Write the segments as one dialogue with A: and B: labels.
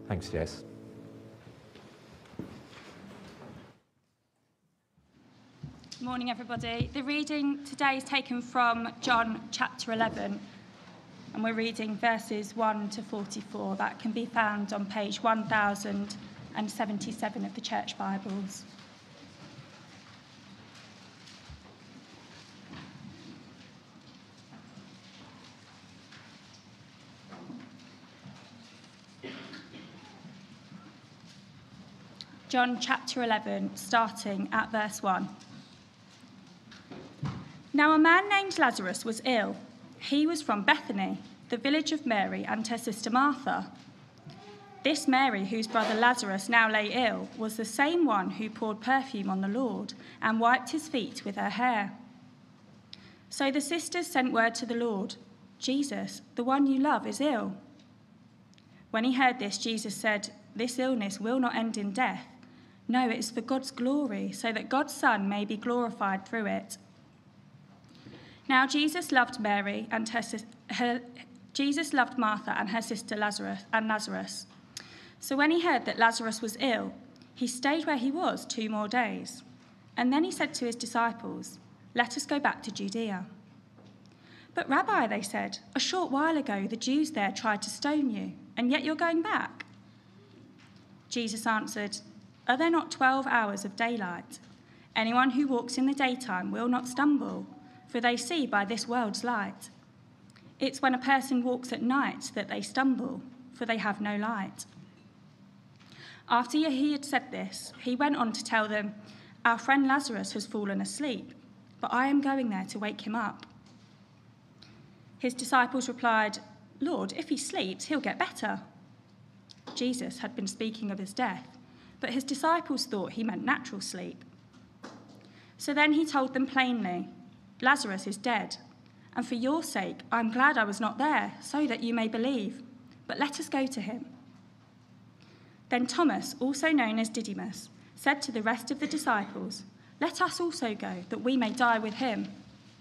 A: Thanks, Jess.
B: Morning, everybody. The reading today is taken from John chapter 11, and we're reading verses 1 to 44. That can be found on page 1077 of the Church Bibles. John chapter 11, starting at verse 1. Now a man named Lazarus was ill. He was from Bethany, the village of Mary and her sister Martha. This Mary, whose brother Lazarus now lay ill, was the same one who poured perfume on the Lord and wiped his feet with her hair. So the sisters sent word to the Lord, "Jesus, the one you love, is ill." When he heard this, Jesus said, "This illness will not end in death. No, it is for God's glory, so that God's Son may be glorified through it." Now Jesus loved Mary and Jesus loved Martha and her sister Lazarus. So when he heard that Lazarus was ill, he stayed where he was 2 more days. And then he said to his disciples, "Let us go back to Judea." "But Rabbi," they said, "a short while ago the Jews there tried to stone you, and yet you're going back." Jesus answered, "Are there not 12 hours of daylight? Anyone who walks in the daytime will not stumble, for they see by this world's light. It's when a person walks at night that they stumble, for they have no light." After he had said this, he went on to tell them, "Our friend Lazarus has fallen asleep, but I am going there to wake him up." His disciples replied, "Lord, if he sleeps, he'll get better." Jesus had been speaking of his death, but his disciples thought he meant natural sleep. So then he told them plainly, "Lazarus is dead, and for your sake I am glad I was not there, so that you may believe. But let us go to him." Then Thomas, also known as Didymus, said to the rest of the disciples, "Let us also go, that we may die with him."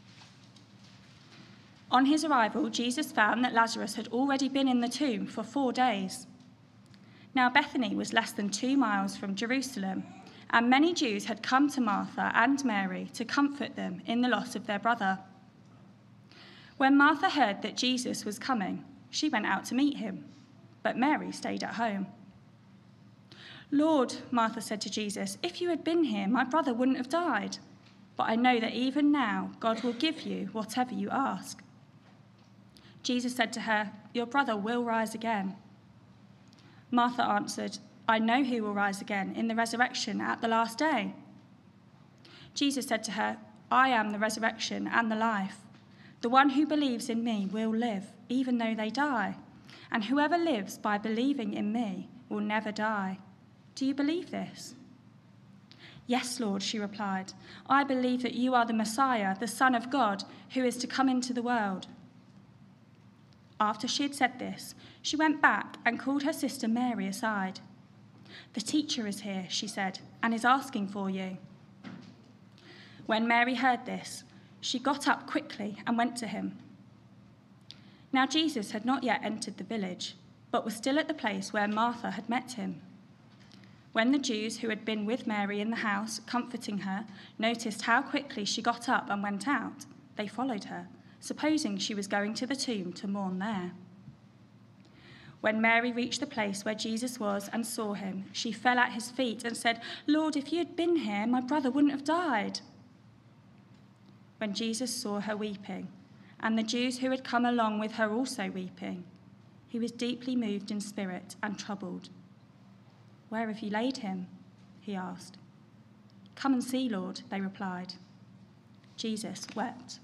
B: On his arrival, Jesus found that Lazarus had already been in the tomb for 4 days. Now Bethany was less than 2 miles from Jerusalem, and many Jews had come to Martha and Mary to comfort them in the loss of their brother. When Martha heard that Jesus was coming, she went out to meet him, but Mary stayed at home. "Lord," Martha said to Jesus, "if you had been here, my brother wouldn't have died. But I know that even now God will give you whatever you ask." Jesus said to her, "Your brother will rise again." Martha answered, "I know he will rise again in the resurrection at the last day." Jesus said to her, "I am the resurrection and the life. The one who believes in me will live, even though they die. And whoever lives by believing in me will never die. Do you believe this?" "Yes, Lord," she replied. "I believe that you are the Messiah, the Son of God, who is to come into the world." After she had said this, she went back and called her sister Mary aside. "The teacher is here," she said, "and is asking for you." When Mary heard this, she got up quickly and went to him. Now Jesus had not yet entered the village, but was still at the place where Martha had met him. When the Jews who had been with Mary in the house, comforting her, noticed how quickly she got up and went out, they followed her, supposing she was going to the tomb to mourn there. When Mary reached the place where Jesus was and saw him, she fell at his feet and said, "Lord, if you had been here, my brother wouldn't have died." When Jesus saw her weeping, and the Jews who had come along with her also weeping, he was deeply moved in spirit and troubled. "Where have you laid him?" he asked. "Come and see, Lord," they replied. Jesus wept.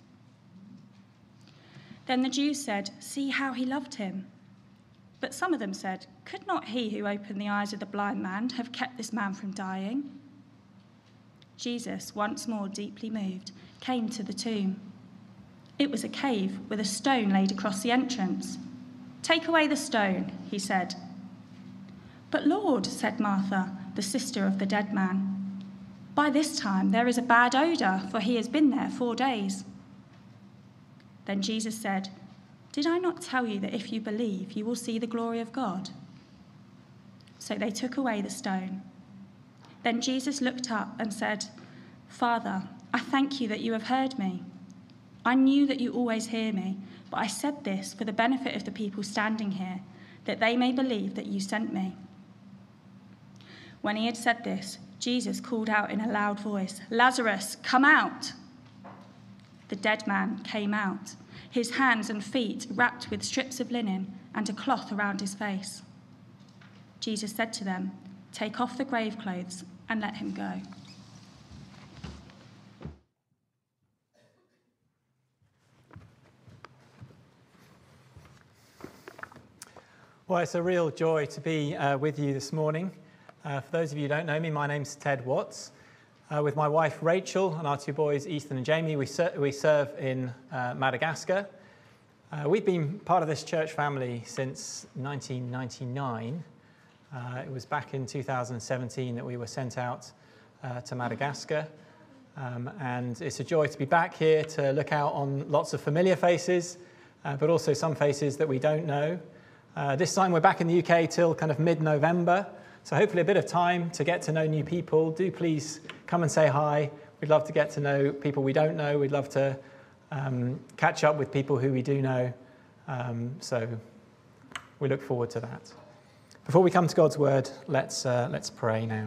B: Then the Jews said, "See how he loved him." But some of them said, "Could not he who opened the eyes of the blind man have kept this man from dying?" Jesus, once more deeply moved, came to the tomb. It was a cave with a stone laid across the entrance. "Take away the stone," he said. "But Lord," said Martha, the sister of the dead man, "by this time there is a bad odour, for he has been there 4 days." Then Jesus said, "Did I not tell you that if you believe, you will see the glory of God?" So they took away the stone. Then Jesus looked up and said, "Father, I thank you that you have heard me. I knew that you always hear me, but I said this for the benefit of the people standing here, that they may believe that you sent me." When he had said this, Jesus called out in a loud voice, "Lazarus, come out!" The dead man came out, his hands and feet wrapped with strips of linen and a cloth around his face. Jesus said to them, "Take off the grave clothes and let him go."
A: Well, it's a real joy to be with you this morning. For those of you who don't know me, my name's Ted Watts. With my wife Rachel and our two boys, Ethan and Jamie, we serve in Madagascar. We've been part of this church family since 1999. It was back in 2017 that we were sent out to Madagascar. And it's a joy to be back here to look out on lots of familiar faces, but also some faces that we don't know. This time we're back in the UK till kind of mid-November, so hopefully a bit of time to get to know new people. Do please come and say hi. We'd love to get to know people we don't know. We'd love to catch up with people who we do know. So we look forward to that. Before we come to God's word, let's pray now.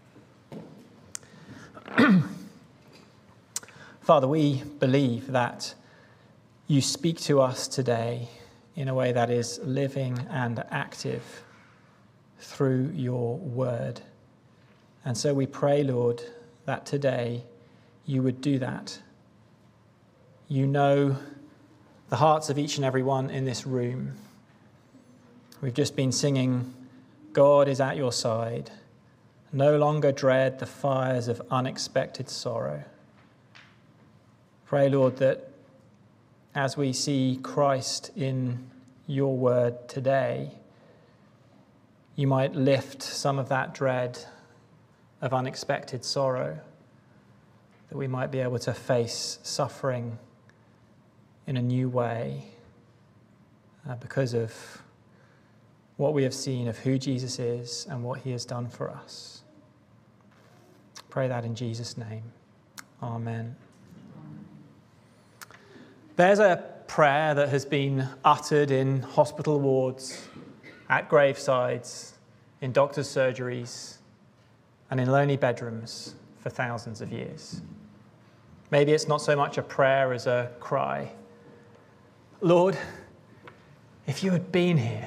A: Father, we believe that you speak to us today in a way that is living and active through your word. And so we pray, Lord, that today you would do that. You know the hearts of each and every one in this room. We've just been singing, "God is at your side. No longer dread the fires of unexpected sorrow." Pray, Lord, that as we see Christ in your word today, you might lift some of that dread of unexpected sorrow, that we might be able to face suffering in a new way because of what we have seen of who Jesus is and what he has done for us. Pray that in Jesus' name. Amen. There's a prayer that has been uttered in hospital wards, at gravesides, in doctors' surgeries, and in lonely bedrooms for thousands of years. Maybe it's not so much a prayer as a cry. Lord, if you had been here.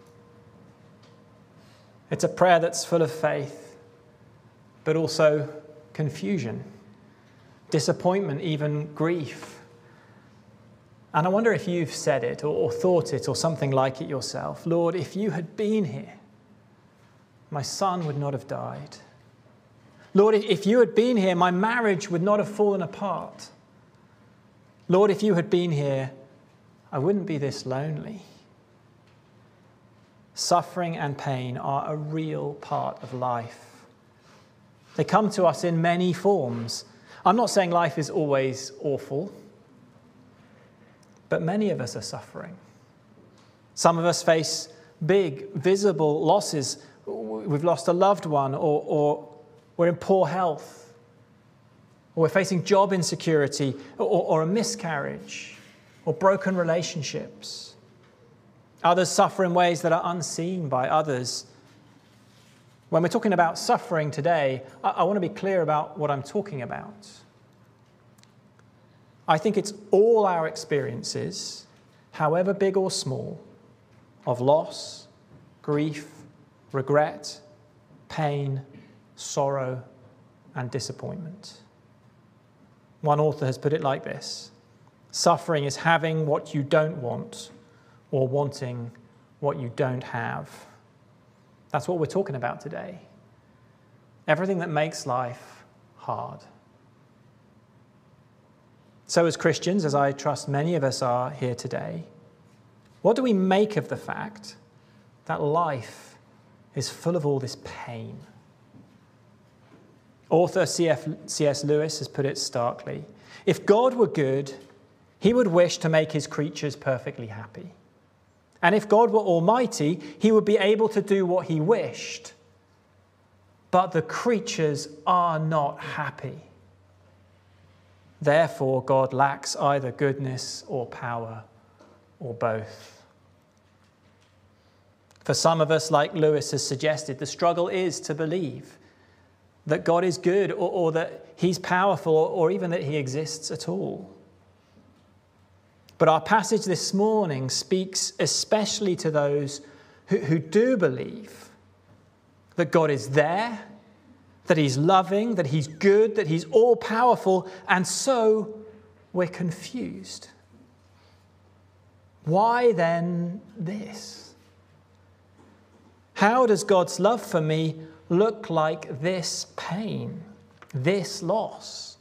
A: It's a prayer that's full of faith, but also confusion, disappointment, even grief. And I wonder if you've said it or thought it or something like it yourself. Lord, if you had been here, my son would not have died. Lord, if you had been here, my marriage would not have fallen apart. Lord, if you had been here, I wouldn't be this lonely. Suffering and pain are a real part of life. They come to us in many forms. I'm not saying life is always awful, but many of us are suffering. Some of us face big, visible losses. We've lost a loved one, or we're in poor health, or we're facing job insecurity, or a miscarriage, or broken relationships. Others suffer in ways that are unseen by others. When we're talking about suffering today, I want to be clear about what I'm talking about. I think it's all our experiences, however big or small, of loss, grief, regret, pain, sorrow, and disappointment. One author has put it like this: suffering is having what you don't want or wanting what you don't have. That's what we're talking about today. Everything that makes life hard. So as Christians, as I trust many of us are here today, what do we make of the fact that life is full of all this pain? Author C.S. Lewis has put it starkly. If God were good, he would wish to make his creatures perfectly happy. And if God were almighty, he would be able to do what he wished. But the creatures are not happy. Therefore, God lacks either goodness or power, or both. For some of us, like Lewis has suggested, the struggle is to believe that God is good, or that he's powerful, or even that he exists at all. But our passage this morning speaks especially to those who do believe that God is there, that he's loving, that he's good, that he's all-powerful, and so we're confused. Why then this? How does God's love for me look like this pain, this loss?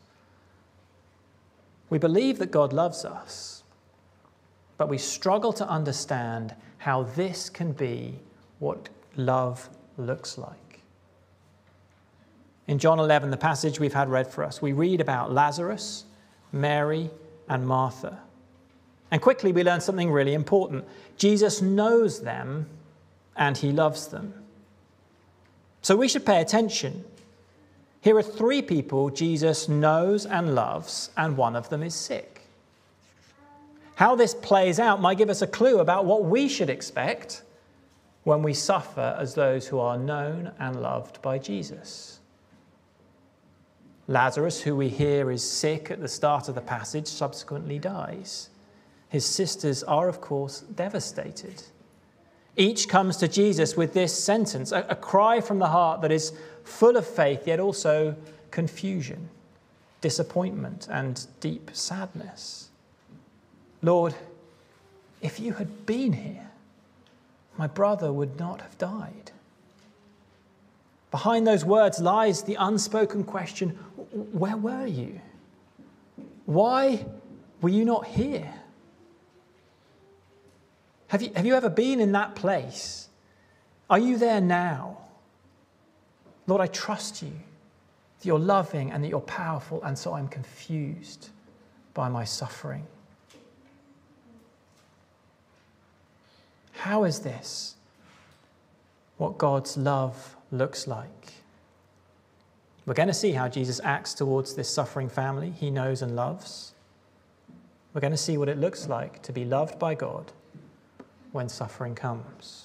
A: We believe that God loves us, but we struggle to understand how this can be what love looks like. In John 11, the passage we've had read for us, we read about Lazarus, Mary, and Martha. And quickly we learn something really important. Jesus knows them and he loves them. So we should pay attention. Here are 3 people Jesus knows and loves, and one of them is sick. How this plays out might give us a clue about what we should expect when we suffer as those who are known and loved by Jesus. Lazarus, who we hear is sick at the start of the passage, subsequently dies. His sisters are, of course, devastated. Each comes to Jesus with this sentence, a cry from the heart that is full of faith, yet also confusion, disappointment, and deep sadness. Lord, if you had been here, my brother would not have died. Behind those words lies the unspoken question, where were you? Why were you not here? Have you ever been in that place? Are you there now? Lord, I trust you, that you're loving and that you're powerful, and so I'm confused by my suffering. How is this what God's love looks like? We're going to see how Jesus acts towards this suffering family he knows and loves. We're going to see what it looks like to be loved by God when suffering comes.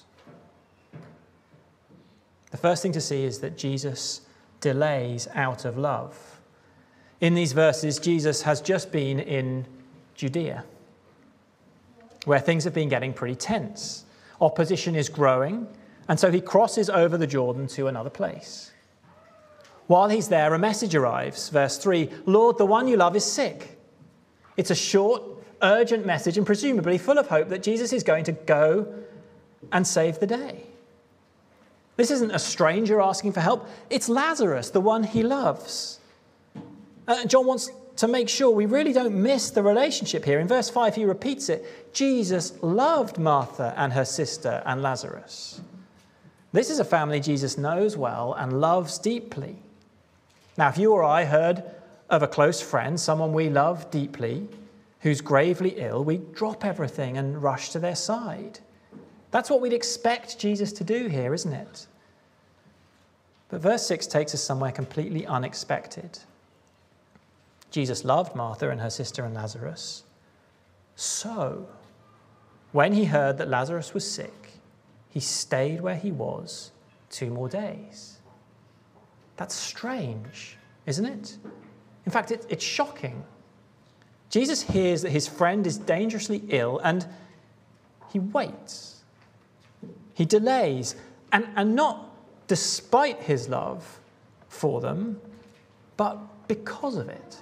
A: The first thing to see is that Jesus delays out of love. In these verses, Jesus has just been in Judea, where things have been getting pretty tense. Opposition is growing, and so he crosses over the Jordan to another place. While he's there, a message arrives. Verse 3, Lord, the one you love is sick. It's a short, urgent message, and presumably full of hope that Jesus is going to go and save the day. This isn't a stranger asking for help. It's Lazarus, the one he loves. John wants to make sure we really don't miss the relationship here. In verse 5, he repeats it. Jesus loved Martha and her sister and Lazarus. This is a family Jesus knows well and loves deeply. Now, if you or I heard of a close friend, someone we love deeply, who's gravely ill, we drop everything and rush to their side. That's what we'd expect Jesus to do here, isn't it? But verse 6 takes us somewhere completely unexpected. Jesus loved Martha and her sister and Lazarus. So, when he heard that Lazarus was sick, he stayed where he was 2 more days. That's strange, isn't it? In fact, it's shocking. Jesus hears that his friend is dangerously ill and he waits. He delays, and not despite his love for them, but because of it.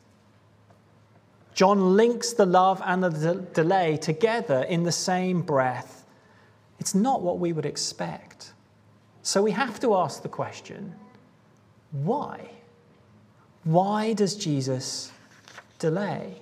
A: John links the love and the delay together in the same breath. It's not what we would expect. So we have to ask the question, why? Why does Jesus delay?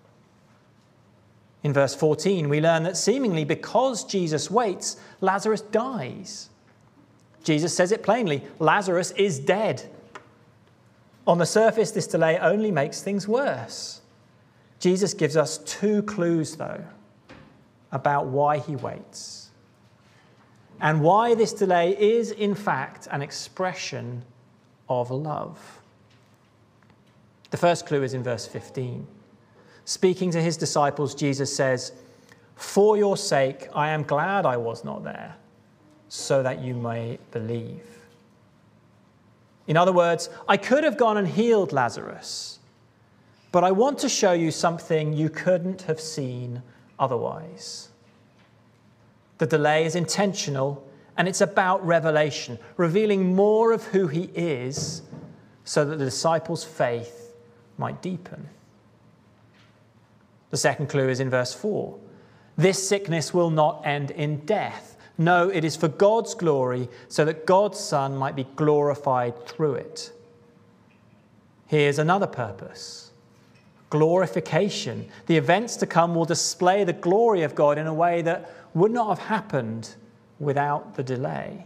A: In verse 14, we learn that seemingly because Jesus waits, Lazarus dies. Jesus says it plainly, Lazarus is dead. On the surface, this delay only makes things worse. Jesus gives us 2 clues, though. about why he waits and why this delay is, in fact, an expression of love. The first clue is in verse 15. Speaking to his disciples, Jesus says, "For your sake, I am glad I was not there, so that you may believe." In other words, I could have gone and healed Lazarus, but I want to show you something you couldn't have seen otherwise. The delay is intentional, and it's about revelation, revealing more of who he is so that the disciples' faith might deepen. The second clue is in verse 4. This sickness will not end in death. No, it is for God's glory, so that God's Son might be glorified through it. Here's another purpose: glorification. The events to come will display the glory of God in a way that would not have happened without the delay.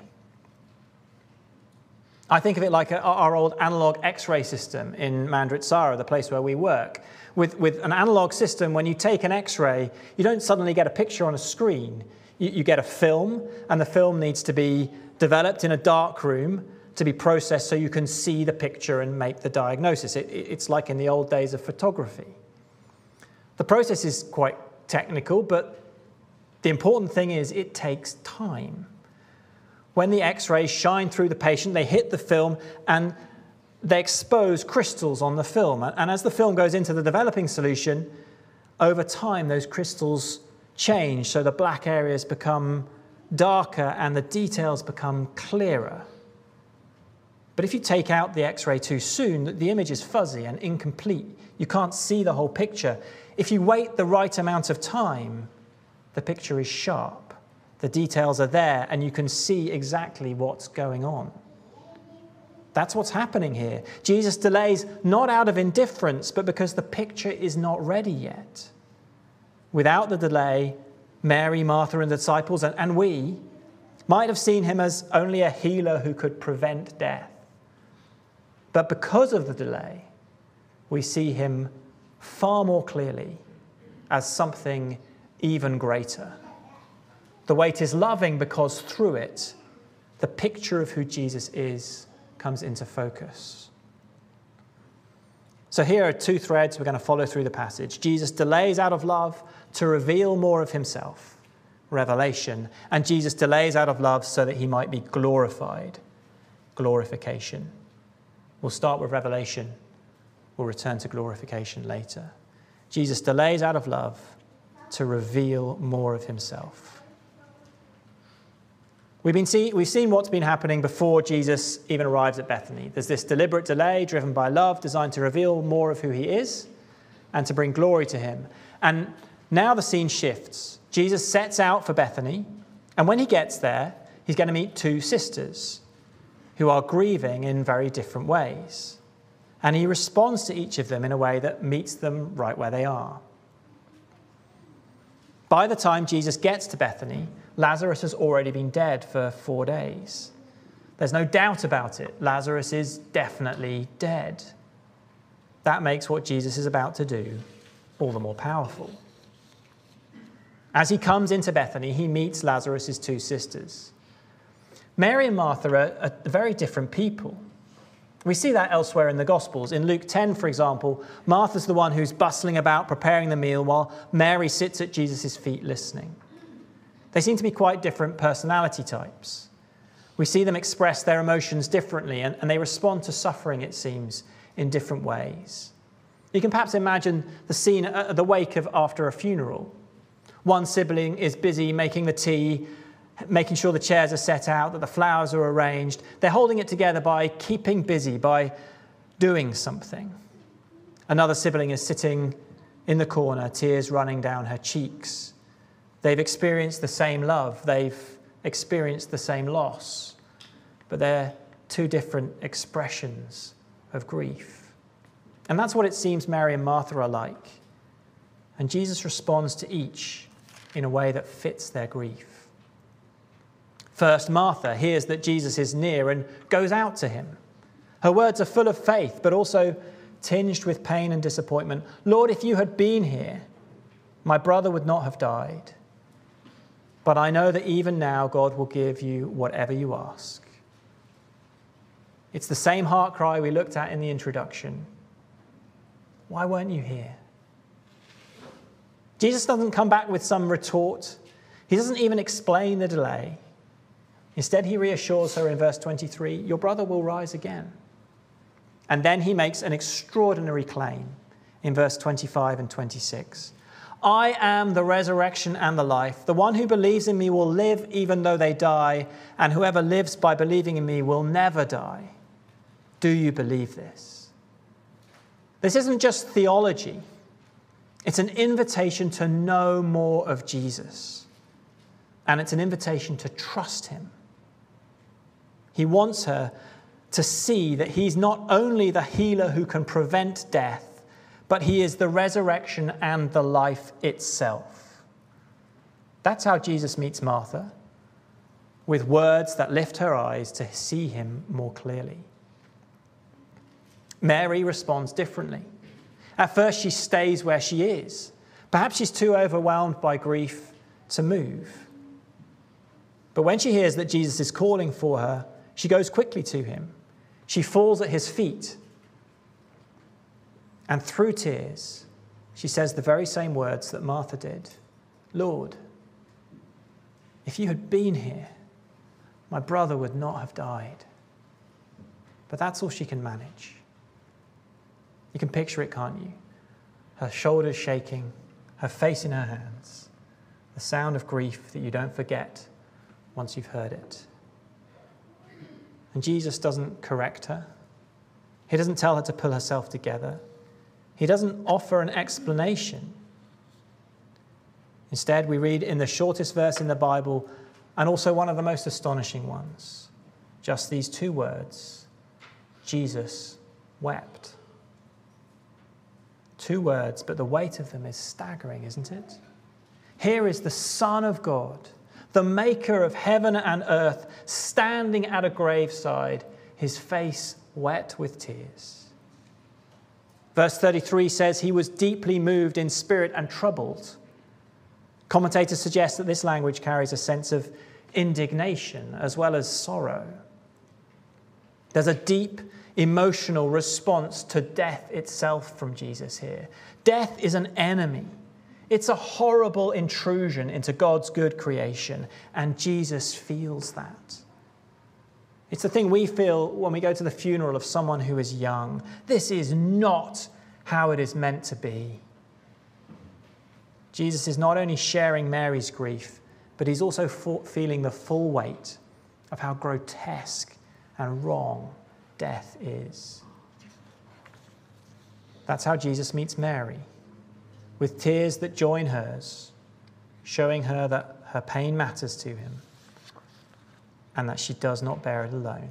A: I think of it like our old analog X-ray system in Mandritsara, the place where we work. With an analog system, when you take an X-ray, you don't suddenly get a picture on a screen. You get a film, and the film needs to be developed in a dark room to be processed so you can see the picture and make the diagnosis. It's like in the old days of photography. The process is quite technical, but the important thing is it takes time. When the X-rays shine through the patient, they hit the film and they expose crystals on the film. And as the film goes into the developing solution, over time those crystals change, so the black areas become darker and the details become clearer. But if you take out the X-ray too soon, the image is fuzzy and incomplete. You can't see the whole picture. If you wait the right amount of time, the picture is sharp. The details are there, and you can see exactly what's going on. That's what's happening here. Jesus delays not out of indifference, but because the picture is not ready yet. Without the delay, Mary, Martha, and the disciples, and we might have seen him as only a healer who could prevent death. But because of the delay, we see him far more clearly as something even greater. The wait is loving because through it, the picture of who Jesus is comes into focus. So here are two threads we're going to follow through the passage. Jesus delays out of love to reveal more of himself, revelation, and Jesus delays out of love so that he might be glorified, glorification. We'll start with revelation. We'll return to glorification later. Jesus delays out of love to reveal more of himself. We've seen what's been happening before Jesus even arrives at Bethany. There's this deliberate delay driven by love, designed to reveal more of who he is and to bring glory to him. And now the scene shifts. Jesus sets out for Bethany, and when he gets there, he's going to meet two sisters who are grieving in very different ways. And he responds to each of them in a way that meets them right where they are. By the time Jesus gets to Bethany, Lazarus has already been dead for 4 days. There's no doubt about it. Lazarus is definitely dead. That makes what Jesus is about to do all the more powerful. As he comes into Bethany, he meets Lazarus' two sisters. Mary and Martha are very different people. We see that elsewhere in the Gospels. In Luke 10, for example, Martha's the one who's bustling about preparing the meal while Mary sits at Jesus' feet listening. They seem to be quite different personality types. We see them express their emotions differently, and they respond to suffering, it seems, in different ways. You can perhaps imagine the scene at the wake of after a funeral. One sibling is busy making the tea, making sure the chairs are set out, that the flowers are arranged. They're holding it together by keeping busy, by doing something. Another sibling is sitting in the corner, tears running down her cheeks. They've experienced the same love. They've experienced the same loss. But they're two different expressions of grief. And that's what it seems Mary and Martha are like. And Jesus responds to each in a way that fits their grief. First, Martha hears that Jesus is near and goes out to him. Her words are full of faith, but also tinged with pain and disappointment. Lord, if you had been here, my brother would not have died. but I know that even now God will give you whatever you ask. It's the same heart cry we looked at in the introduction. Why weren't you here? Jesus doesn't come back with some retort. He doesn't even explain the delay. Instead, he reassures her in verse 23, your brother will rise again. And then he makes an extraordinary claim in verse 25 and 26. I am the resurrection and the life. The one who believes in me will live even though they die, and whoever lives by believing in me will never die. Do you believe this? This isn't just theology. It's an invitation to know more of Jesus. And it's an invitation to trust him. He wants her to see that he's not only the healer who can prevent death, but he is the resurrection and the life itself. That's how Jesus meets Martha, with words that lift her eyes to see him more clearly. Mary responds differently. At first, she stays where she is. Perhaps she's too overwhelmed by grief to move. But when she hears that Jesus is calling for her, she goes quickly to him. She falls at his feet. And through tears, she says the very same words that Martha did. Lord, if you had been here, my brother would not have died. But that's all she can manage. You can picture it, can't you? Her shoulders shaking, her face in her hands, the sound of grief that you don't forget once you've heard it. And Jesus doesn't correct her. He doesn't tell her to pull herself together. He doesn't offer an explanation. Instead, we read in the shortest verse in the Bible, and also one of the most astonishing ones, just these two words, Jesus wept. Two words, but the weight of them is staggering, isn't it? Here is the Son of God, the maker of heaven and earth, standing at a graveside, his face wet with tears. Verse 33 says he was deeply moved in spirit and troubled. Commentators suggest that this language carries a sense of indignation as well as sorrow. There's a deep emotional response to death itself from Jesus here. Death is an enemy. It's a horrible intrusion into God's good creation, and Jesus feels that. It's the thing we feel when we go to the funeral of someone who is young. This is not how it is meant to be. Jesus is not only sharing Mary's grief, but he's also feeling the full weight of how grotesque and wrong death is. That's how Jesus meets Mary, with tears that join hers, showing her that her pain matters to him and that she does not bear it alone.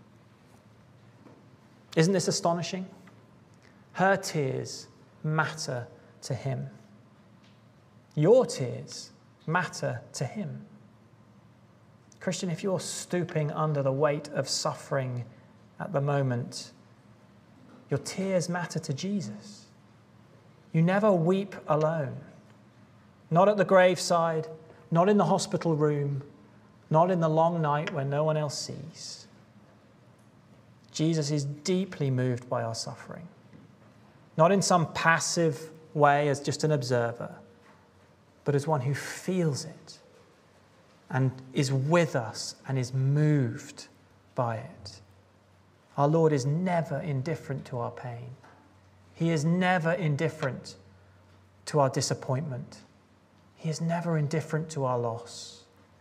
A: Isn't this astonishing? Her tears matter to him. Your tears matter to him. Christian, if you're stooping under the weight of suffering at the moment, your tears matter to Jesus. You never weep alone. Not at the graveside, not in the hospital room, not in the long night when no one else sees. Jesus is deeply moved by our suffering, not in some passive way as just an observer, but as one who feels it and is with us and is moved by it. Our Lord is never indifferent to our pain. He is never indifferent to our disappointment. He is never indifferent to our loss.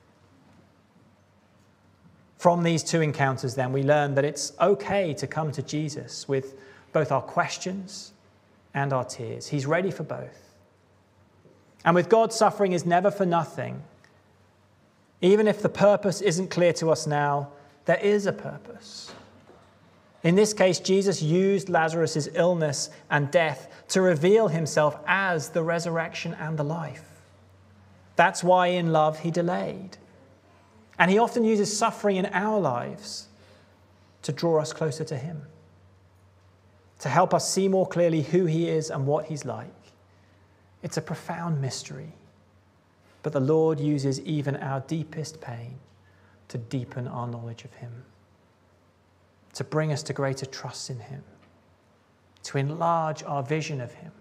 A: From these two encounters, then, we learn that it's okay to come to Jesus with both our questions and our tears. He's ready for both. And with God, suffering is never for nothing. Even if the purpose isn't clear to us now, there is a purpose. In this case, Jesus used Lazarus' illness and death to reveal himself as the resurrection and the life. That's why in love he delayed. And he often uses suffering in our lives to draw us closer to him, to help us see more clearly who he is and what he's like. It's a profound mystery, But the Lord uses even our deepest pain to deepen our knowledge of him, to bring us to greater trust in him, to enlarge our vision of him.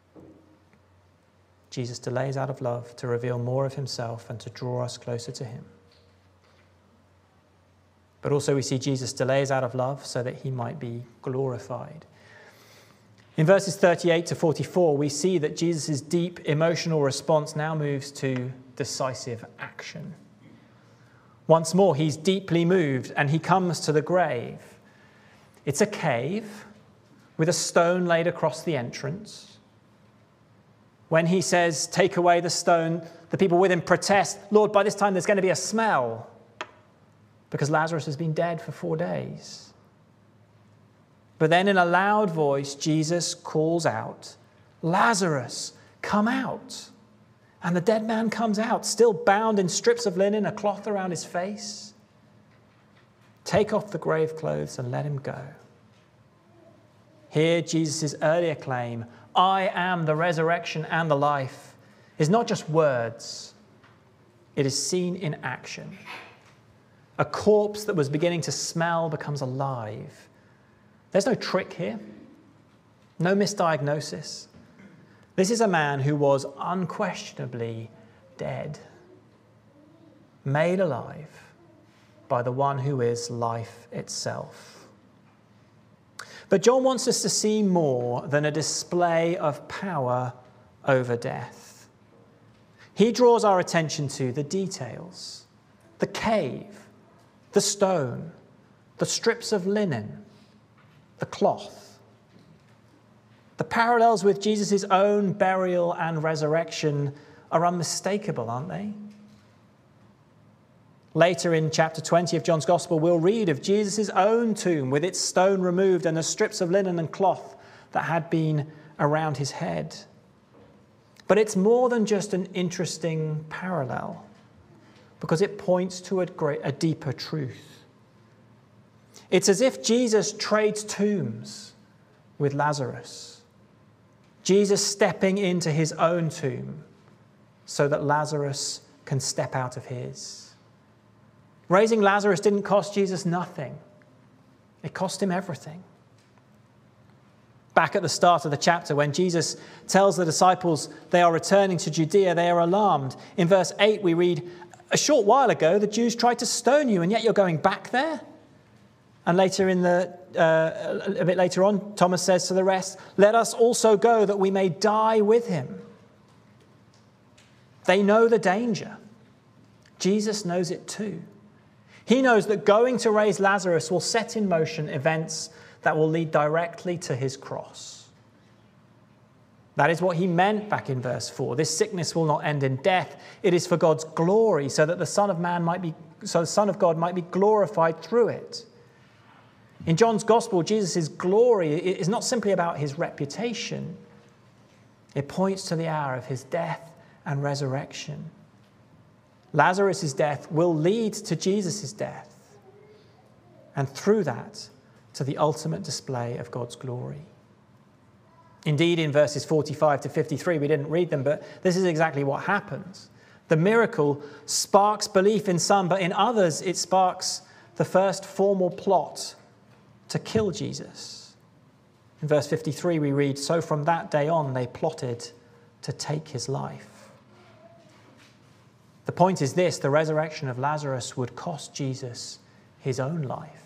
A: Jesus delays out of love to reveal more of himself and to draw us closer to him. But also we see Jesus delays out of love so that he might be glorified. In verses 38 to 44, we see that Jesus' deep emotional response now moves to decisive action. Once more, he's deeply moved and he comes to the grave. It's a cave with a stone laid across the entrance. When he says, "Take away the stone," the people with him protest, "Lord, by this time there's going to be a smell," because Lazarus has been dead for 4 days. But then in a loud voice, Jesus calls out, "Lazarus, come out." And the dead man comes out, still bound in strips of linen, a cloth around his face. Take off the grave clothes and let him go. Here, Jesus' earlier claim, "I am the resurrection and the life," is not just words. It is seen in action. A corpse that was beginning to smell becomes alive. There's no trick here, no misdiagnosis. This is a man who was unquestionably dead, made alive by the one who is life itself. But John wants us to see more than a display of power over death. He draws our attention to the details, the cave, the stone, the strips of linen, the cloth. The parallels with Jesus' own burial and resurrection are unmistakable, aren't they? Later in chapter 20 of John's Gospel, we'll read of Jesus' own tomb with its stone removed and the strips of linen and cloth that had been around his head. But it's more than just an interesting parallel, because it points to a deeper truth. It's as if Jesus trades tombs with Lazarus. Jesus stepping into his own tomb so that Lazarus can step out of his. Raising Lazarus didn't cost Jesus nothing. It cost him everything. Back at the start of the chapter, when Jesus tells the disciples they are returning to Judea, they are alarmed. In verse 8, we read, "A short while ago, the Jews tried to stone you, and yet you're going back there?" And later a bit later on, Thomas says to the rest, "Let us also go that we may die with him." They know the danger. Jesus knows it too. He knows that going to raise Lazarus will set in motion events that will lead directly to his cross. That is what he meant back in verse 4. This sickness will not end in death. It is for God's glory, so that the Son of God might be glorified through it. In John's Gospel, Jesus' glory is not simply about his reputation. It points to the hour of his death and resurrection. Lazarus' death will lead to Jesus' death, and through that, to the ultimate display of God's glory. Indeed, in verses 45 to 53, we didn't read them, but this is exactly what happens. The miracle sparks belief in some, but in others, it sparks the first formal plot to kill Jesus. In verse 53, we read, "So from that day on, they plotted to take his life." The point is this: the resurrection of Lazarus would cost Jesus his own life.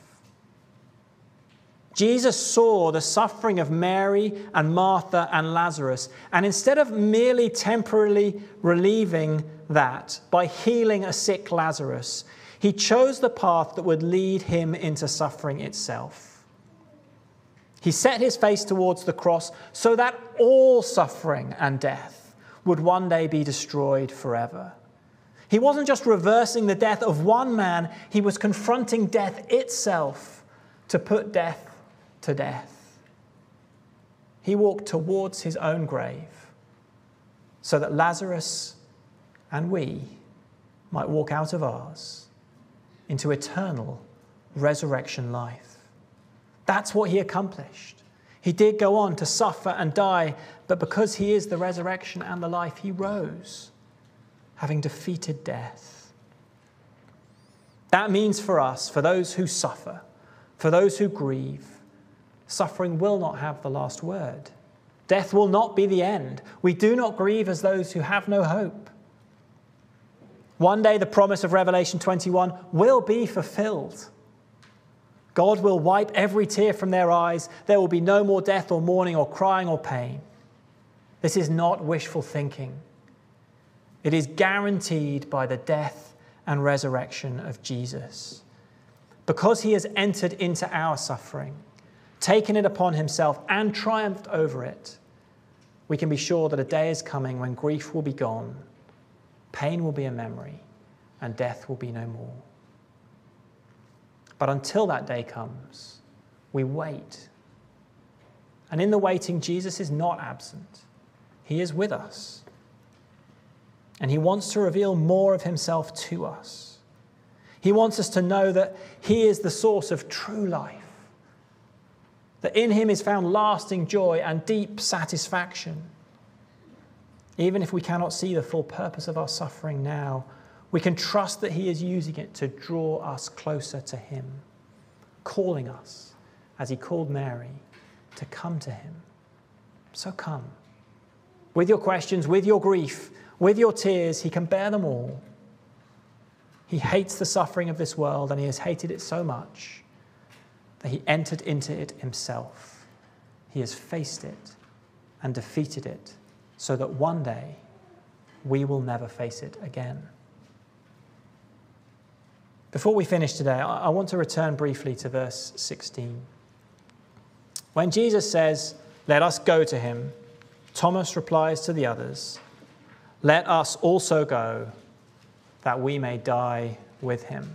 A: Jesus saw the suffering of Mary and Martha and Lazarus, and instead of merely temporarily relieving that by healing a sick Lazarus, he chose the path that would lead him into suffering itself. He set his face towards the cross so that all suffering and death would one day be destroyed forever. He wasn't just reversing the death of one man, he was confronting death itself to put death to death. He walked towards his own grave so that Lazarus and we might walk out of ours into eternal resurrection life. That's what he accomplished. He did go on to suffer and die, but because he is the resurrection and the life, he rose. having defeated death. That means for us, for those who suffer, for those who grieve, suffering will not have the last word. Death will not be the end. We do not grieve as those who have no hope. One day the promise of Revelation 21 will be fulfilled. God will wipe every tear from their eyes. There will be no more death or mourning or crying or pain. This is not wishful thinking. It is guaranteed by the death and resurrection of Jesus. Because he has entered into our suffering, taken it upon himself and triumphed over it, we can be sure that a day is coming when grief will be gone, pain will be a memory, and death will be no more. But until that day comes, we wait. And in the waiting, Jesus is not absent. He is with us. And he wants to reveal more of himself to us. He wants us to know that he is the source of true life, that in him is found lasting joy and deep satisfaction. Even if we cannot see the full purpose of our suffering now, we can trust that he is using it to draw us closer to him, calling us, as he called Mary, to come to him. So come. With your questions, with your grief, with your tears, he can bear them all. He hates the suffering of this world, and he has hated it so much that he entered into it himself. He has faced it and defeated it so that one day we will never face it again. Before we finish today, I want to return briefly to verse 16. When Jesus says, "Let us go to him," Thomas replies to the others, "Let us also go, that we may die with him."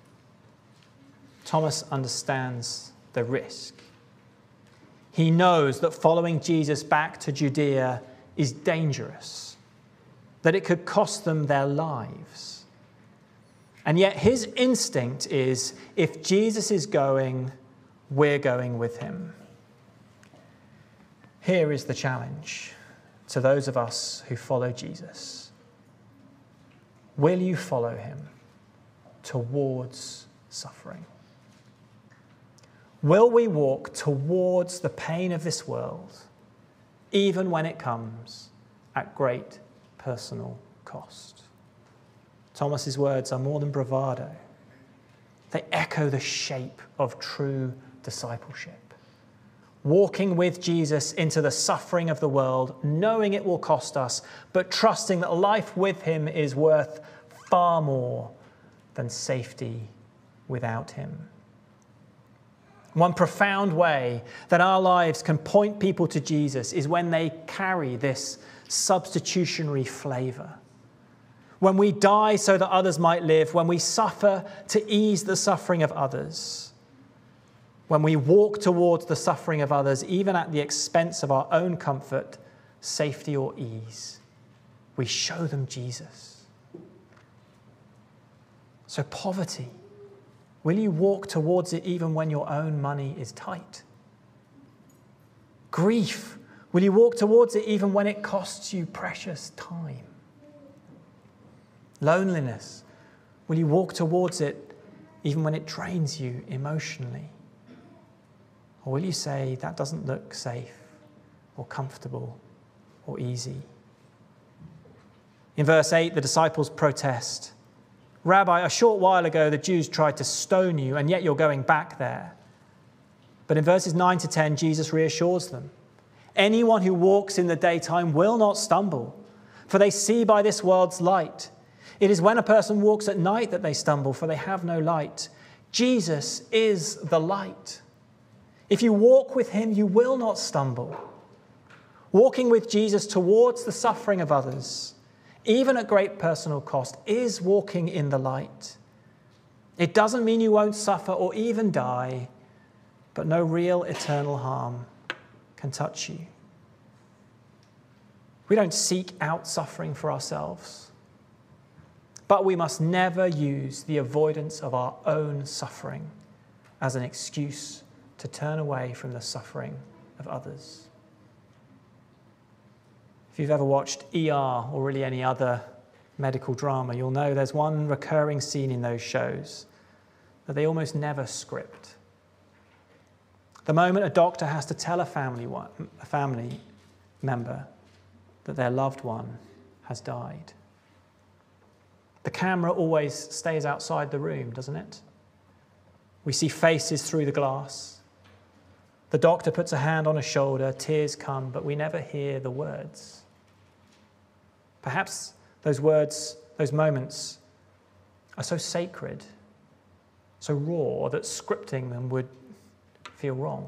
A: Thomas understands the risk. He knows that following Jesus back to Judea is dangerous, that it could cost them their lives. And yet his instinct is, if Jesus is going, we're going with him. Here is the challenge to those of us who follow Jesus. Will you follow him towards suffering? Will we walk towards the pain of this world, even when it comes at great personal cost? Thomas's words are more than bravado. They echo the shape of true discipleship. Walking with Jesus into the suffering of the world, knowing it will cost us, but trusting that life with him is worth far more than safety without him. One profound way that our lives can point people to Jesus is when they carry this substitutionary flavor. When we die so that others might live, when we suffer to ease the suffering of others, when we walk towards the suffering of others, even at the expense of our own comfort, safety, or ease, we show them Jesus. So poverty, will you walk towards it even when your own money is tight? Grief, will you walk towards it even when it costs you precious time? Loneliness, will you walk towards it even when it drains you emotionally? Or will you say, that doesn't look safe or comfortable or easy? In verse 8, the disciples protest. "Rabbi, a short while ago the Jews tried to stone you, and yet you're going back there." But in verses 9 to 10, Jesus reassures them. Anyone who walks in the daytime will not stumble, for they see by this world's light. It is when a person walks at night that they stumble, for they have no light. Jesus is the light. If you walk with him, you will not stumble. Walking with Jesus towards the suffering of others, even at great personal cost, is walking in the light. It doesn't mean you won't suffer or even die, but no real eternal harm can touch you. We don't seek out suffering for ourselves, but we must never use the avoidance of our own suffering as an excuse to turn away from the suffering of others. If you've ever watched ER or really any other medical drama, you'll know there's one recurring scene in those shows that they almost never script. The moment a doctor has to tell a family member that their loved one has died. The camera always stays outside the room, doesn't it? We see faces through the glass. The doctor puts a hand on a shoulder, tears come, but we never hear the words. Perhaps those words, those moments, are so sacred, so raw, that scripting them would feel wrong.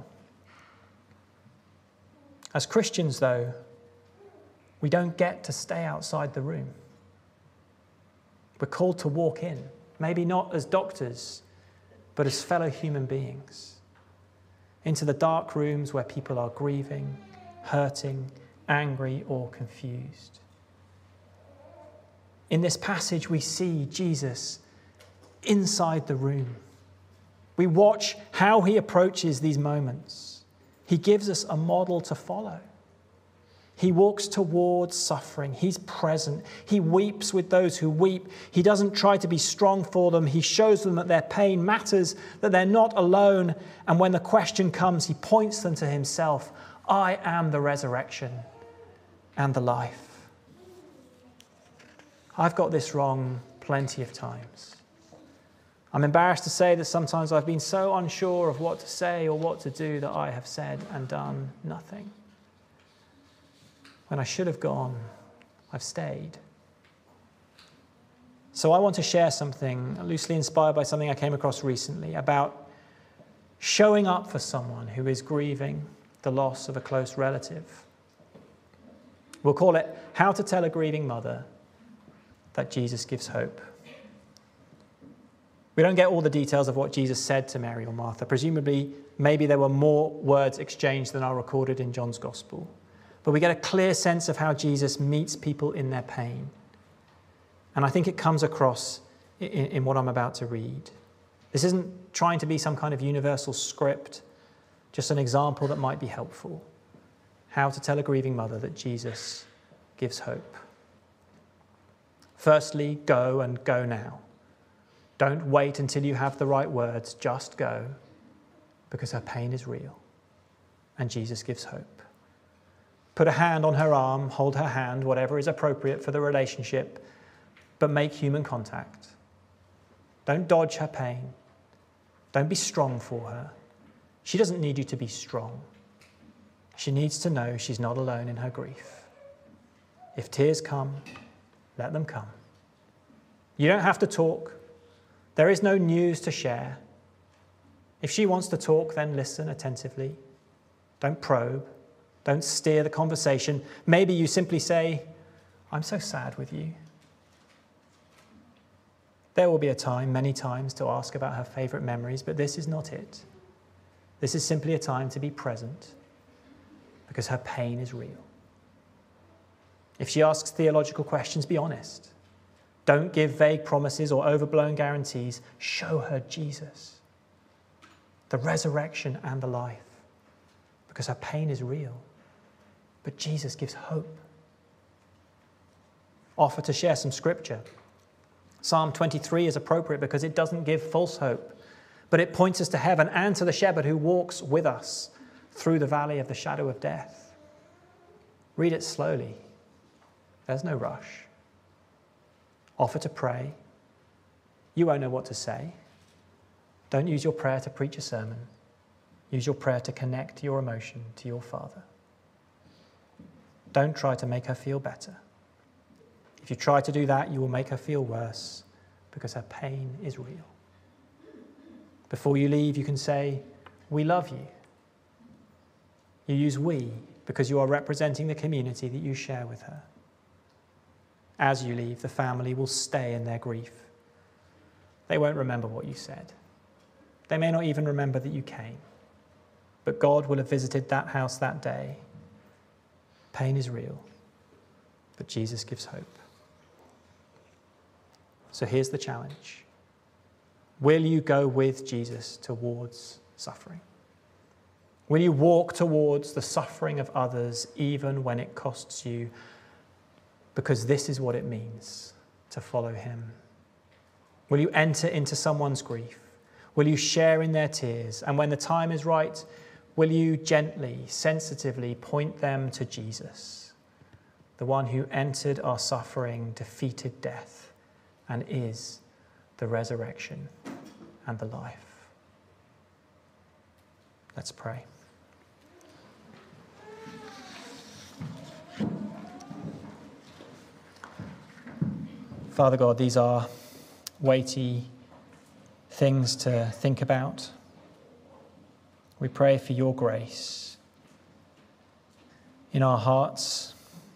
A: As Christians, though, we don't get to stay outside the room. We're called to walk in, maybe not as doctors, but as fellow human beings, into the dark rooms where people are grieving, hurting, angry, or confused. In this passage, we see Jesus inside the room. We watch how he approaches these moments. He gives us a model to follow. He walks towards suffering. He's present. He weeps with those who weep. He doesn't try to be strong for them. He shows them that their pain matters, that they're not alone. And when the question comes, he points them to himself. I am the resurrection and the life. I've got this wrong plenty of times. I'm embarrassed to say that sometimes I've been so unsure of what to say or what to do that I have said and done nothing. When I should have gone, I've stayed. So I want to share something loosely inspired by something I came across recently about showing up for someone who is grieving the loss of a close relative. We'll call it How to Tell a Grieving Mother That Jesus Gives Hope. We don't get all the details of what Jesus said to Mary or Martha. Presumably, maybe there were more words exchanged than are recorded in John's Gospel. But we get a clear sense of how Jesus meets people in their pain. And I think it comes across in what I'm about to read. This isn't trying to be some kind of universal script, just an example that might be helpful. How to tell a grieving mother that Jesus gives hope. Firstly, go and go now. Don't wait until you have the right words, just go, because her pain is real and Jesus gives hope. Put a hand on her arm, hold her hand, whatever is appropriate for the relationship, but make human contact. Don't dodge her pain. Don't be strong for her. She doesn't need you to be strong. She needs to know she's not alone in her grief. If tears come, let them come. You don't have to talk. There is no news to share. If she wants to talk, then listen attentively. Don't probe. Don't steer the conversation. Maybe you simply say, I'm so sad with you. There will be a time, many times, to ask about her favourite memories, but this is not it. This is simply a time to be present because her pain is real. If she asks theological questions, be honest. Don't give vague promises or overblown guarantees. Show her Jesus, the resurrection and the life, because her pain is real. But Jesus gives hope. Offer to share some scripture. Psalm 23 is appropriate because it doesn't give false hope, but it points us to heaven and to the shepherd who walks with us through the valley of the shadow of death. Read it slowly. There's no rush. Offer to pray. You won't know what to say. Don't use your prayer to preach a sermon. Use your prayer to connect your emotion to your Father. Don't try to make her feel better. If you try to do that, you will make her feel worse because her pain is real. Before you leave, you can say, we love you. You use we because you are representing the community that you share with her. As you leave, the family will stay in their grief. They won't remember what you said. They may not even remember that you came. But God will have visited that house that day. Pain is real, but Jesus gives hope. So here's the challenge. Will you go with Jesus towards suffering? Will you walk towards the suffering of others even when it costs you? Because this is what it means to follow him? Will you enter into someone's grief? Will you share in their tears? And when the time is right, will you gently, sensitively point them to Jesus, the one who entered our suffering, defeated death, and is the resurrection and the life? Let's pray. Father God, these are weighty things to think about. We pray for your grace in our hearts,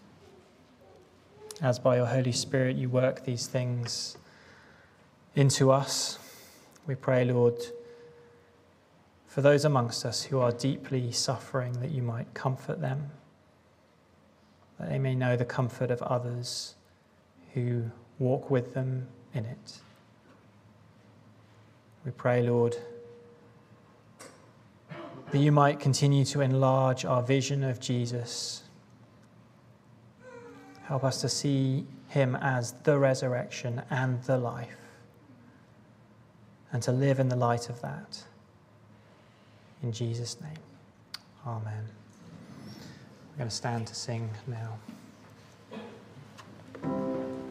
A: as by your Holy Spirit you work these things into us. We pray, Lord, for those amongst us who are deeply suffering, that you might comfort them, that they may know the comfort of others who walk with them in it. We pray, Lord, that you might continue to enlarge our vision of Jesus. Help us to see him as the resurrection and the life, and to live in the light of that. In Jesus' name, amen. We're going to stand to sing now.